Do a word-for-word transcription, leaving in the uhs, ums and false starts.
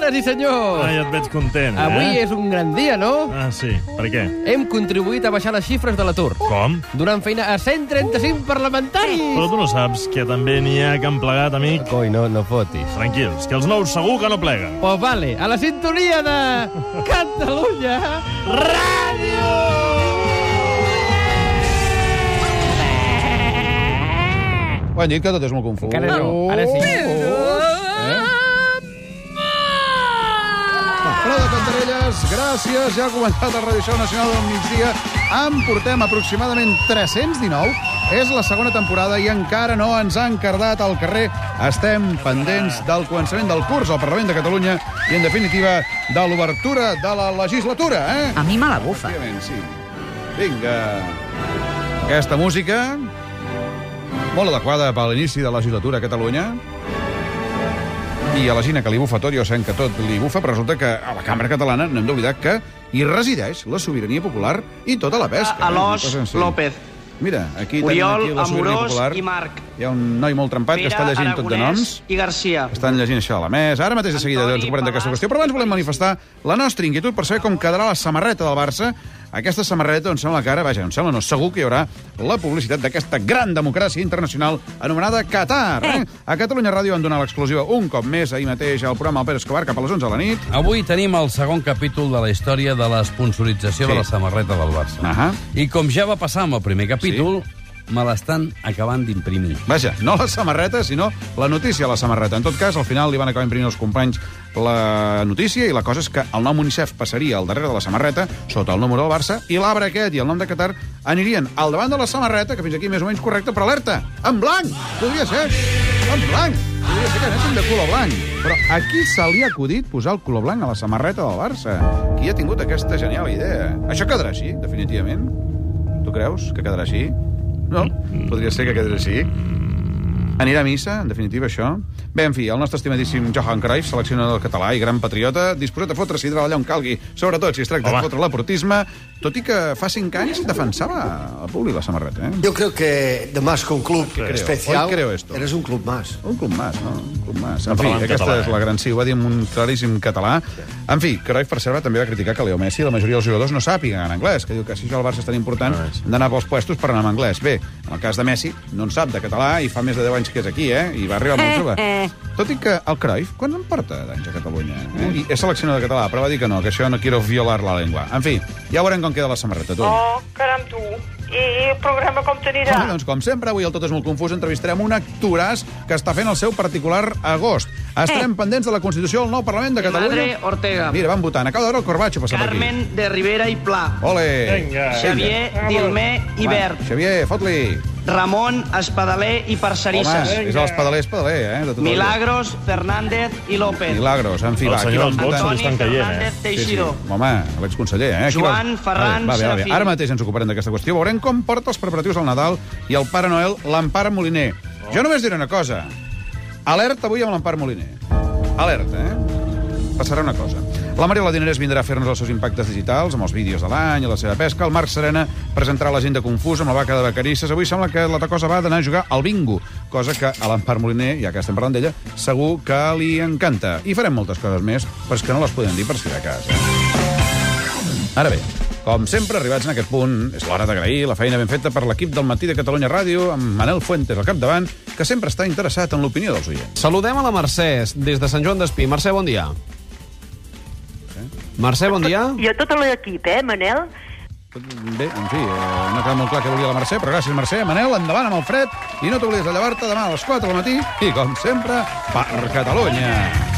Senyores i senyors! Ai, et veig content, eh? Avui és un gran dia, no? Ah, sí. Per què? Hem contribuït a baixar les xifres de l'atur. Com? Donant feina a cent trenta-cinc parlamentaris! Però tu no saps que també n'hi ha que han plegat, amic? Coi, no, no fotis. Tranquils, que els nous segur que no pleguen. Pues vale, a la sintonia de Catalunya Ràdio! Ho han dit que tot és molt confús. Encara no, ara sí. Eh? Prou de cantarelles, gràcies. Ja ha començat el Radio Show Nacional del Migdia. En portem aproximadament tres-cents dinou. És la segona temporada i encara no ens han cardat al carrer. Estem pendents del començament del curs al Parlament de Catalunya i, en definitiva, de l'obertura de la legislatura, eh? A mi me la bufa. Òbviament, sí. Vinga. Aquesta música, molt adequada per l'inici de la legislatura a Catalunya. I a la Gina, que li bufa tot, jo sé que tot li bufa, però resulta que a la Cambra Catalana no hem d'oblidar que hi resideix la sobirania popular i tota la pesca. Alòs López. Mira, aquí Oriol, tenim aquí la sobirania Amorós popular. i Marc. Hi ha un noi molt trempat que està llegint tot de noms. i Garcia. Estan llegint això a la mesa. Ara mateix de seguida ens ocuparem d'aquesta qüestió, però abans volem manifestar la nostra inquietud per saber com quedarà la samarreta del Barça. Aquesta samarreta, on sembla que ara, vaja, on sembla no, segur que hi haurà la publicitat d'aquesta gran democràcia internacional anomenada Qatar. Eh? A Catalunya Ràdio han donat l'exclusiva un cop més ahir mateix al programa El Pere Escobar cap a les onze de la nit. Avui tenim el segon capítol de la història de l'esponsorització Sí. de la samarreta del Barça. Ahà. I com ja va passar amb el primer capítol, me l'estan acabant d'imprimir. Vaja, no la samarreta, sinó la notícia a la samarreta. En tot cas, al final li van acabar imprimint els companys la notícia i la cosa és que el nom UNICEF passaria al darrere de la samarreta, sota el número del Barça, i l'arbre aquest i el nom de Qatar anirien al davant de la samarreta, que fins aquí més o menys correcte, però alerta, en blanc! Podria ser en blanc! Podria ser que anéssim de color blanc. Però a qui se li ha acudit posar el color blanc a la samarreta del Barça? Qui ha tingut aquesta genial idea? Això quedarà així, definitivament? Tu creus que quedarà així? No? Podria ser que quedés així. Anirà a missa, en definitiva, això? Bé, en fi, el nostre estimadíssim Johan Cruyff, seleccionador català i gran patriota, disposat a fotre sidral allà on calgui, sobretot si es tracta Home. de fotre l'aportisme, tot i que fa cinc anys defensava el públic la samarreta, eh? Yo creo que, de más que un club creo? especial, Hoy creo esto. eres un club más. Un club más, no? Un club más. En No fi, parlant aquesta català, és eh? la gran sí, ho va dir en un claríssim català. En fi, Cruyff, per cert, també va criticar que Leo Messi i la majoria dels jugadors no sàpiguen en anglès, que diu que si això al Barça és tan important, Ah, sí. hem d'anar pels puestos per anar en anglès. Bé, en el cas de Messi, no en sap de català i fa més de deu anys que és aquí, eh? I va arribar molt jove. Tot i que el Cruyff, quan en porta d'anys a Catalunya? Eh? I és seleccionador de català, però va dir que no, que això no quiero violar la llengua. En fi, ja veurem com queda la samarreta, tu. Oh, caram, tu. I el programa com t'anirà? Ah, doncs, com sempre, avui el Tot és molt confús entrevistarem un actoràs que està fent el seu particular agost. Estarem pendents de la Constitució del nou Parlament de Catalunya. Madre Ortega. Mira, van votant. Acaba de veure el Corbacho passar per aquí. Carmen de Rivera i Pla. Ole! Vinga. Xavier Dilmé i Va, Bert. Xavier, fot-li. Ramon Espadaler i Home, Parcerisses. és l'espadaler, espadaler, eh? De tota la vida. Milagros Fernández i López. Milagros, en fi, El va. aquí senyor van dels vots votant. se li estan caient, eh? Fernández Teixidor. Home, l'exconseller, eh? Aquí Joan va- Ferran va bé, va bé, va bé. Serafín. Ara mateix ens ocuparem d'aquesta qüestió. Veurem com porta els preparatius al Nadal i el Pare Noel, l'Empar Moliner. Jo només diré una cosa. Alerta avui amb l'Empar Moliner. Alerta, eh? Passarà una cosa. La Mariela Dinerès vindrà a fer-nos els seus impactes digitals, amb els vídeos de l'any i la seva pesca. El Marc Serena presentarà l'agenda Confús amb la vaca de Vacarisses. Avui sembla que la cosa va d'anar a jugar al bingo, cosa que a l'Empar Moliner, ja que estem parlant d'ella, segur que li encanta. I farem moltes coses més, però és que no les podem dir per si de cas. Eh? Ara bé, com sempre, arribats en aquest punt, és l'hora d'agrair la feina ben feta per l'equip del Matí de Catalunya Ràdio, amb Manel Fuentes al capdavant, que sempre està interessat en l'opinió dels oients. Saludem a la Mercè, des de Sant Joan d'Espí. Mercè, bon dia. Mercè, bon dia. I a tot l'equip, eh, Manel? Bé, en fi, eh, no queda molt clar què volia la Mercè, però gràcies, Mercè. Manel, endavant amb el fred, i no t'oblidis de llevar-te demà a les quatre del matí, i com sempre, per Catalunya.